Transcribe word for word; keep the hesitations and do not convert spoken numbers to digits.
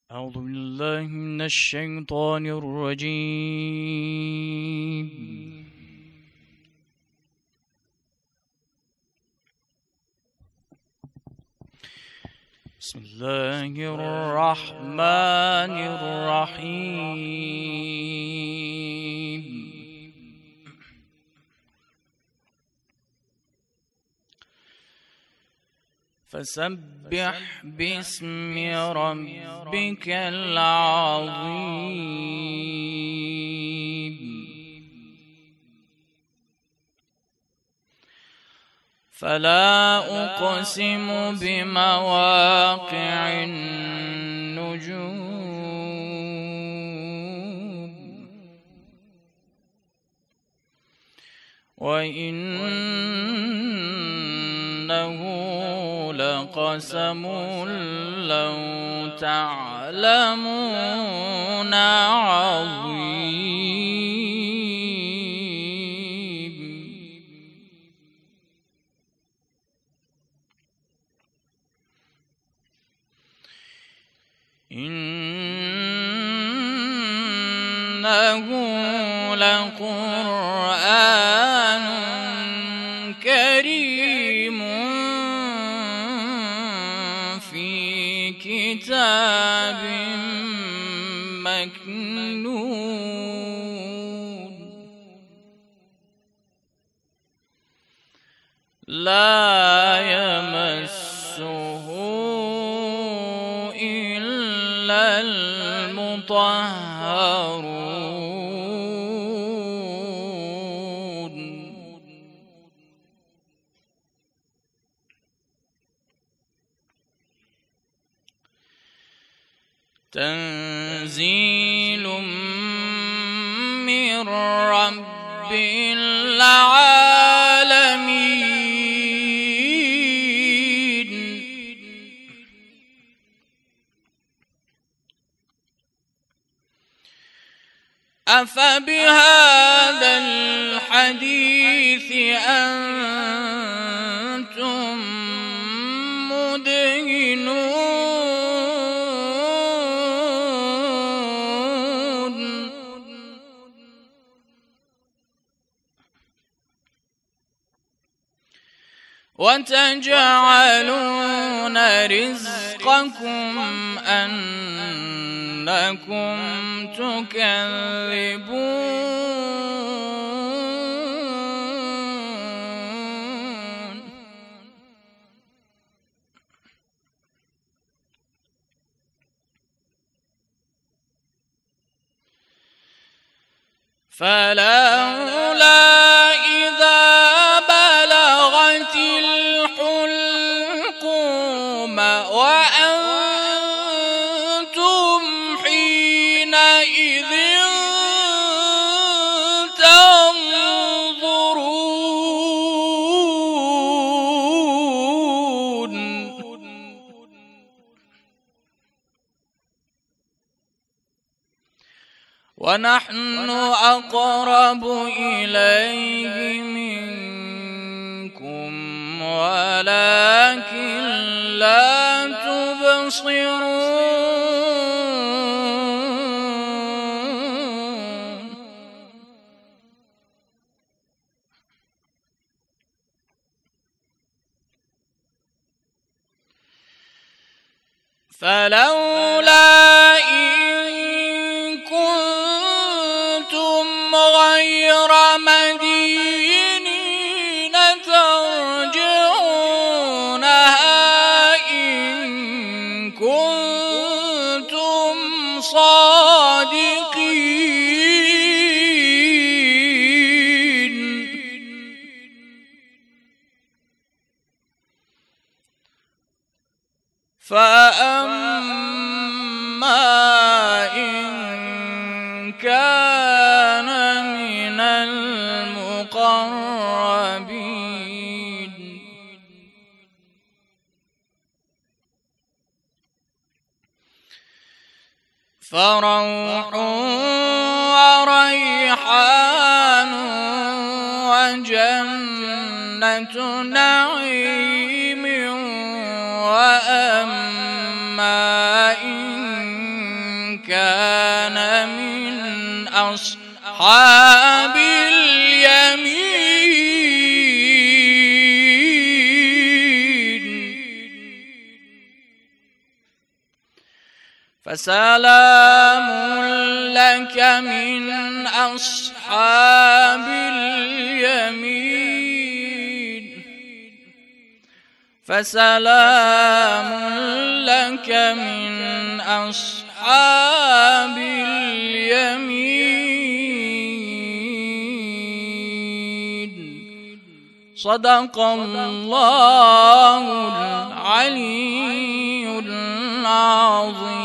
أعوذ بالله من الشيطان الرجيم. بسم الله الرحمن الرحيم. فسبح باسم ربك العظيم. فلا أقسم بمواقع النجوم وإنه لقسم لو تعلمون عظيم. إنه لقرآن كريم في كتاب مكنون لا يمسه إلا المطهرون. تنزيل من رب العالمين. أفبهذا الحديث أنتم مدهنون. وتجعلون رزقكم أنكم تكذبون. فلولا إذا بلغت الحلقوم وأنتم حينئذ تنظرون. ونحن أقرب إليه منكم ولكن لا تبصرون. فلولا غير مدينين ترجعونها إن كنتم صادقين. فأما إن كان من المقربين فروح وريحان وجنة نعيم. وأما إن كان من أصحاب اليمين فسلام لك من أصحاب اليمين فسلام لك من أصحاب اليمين صدق الله العلي العظيم.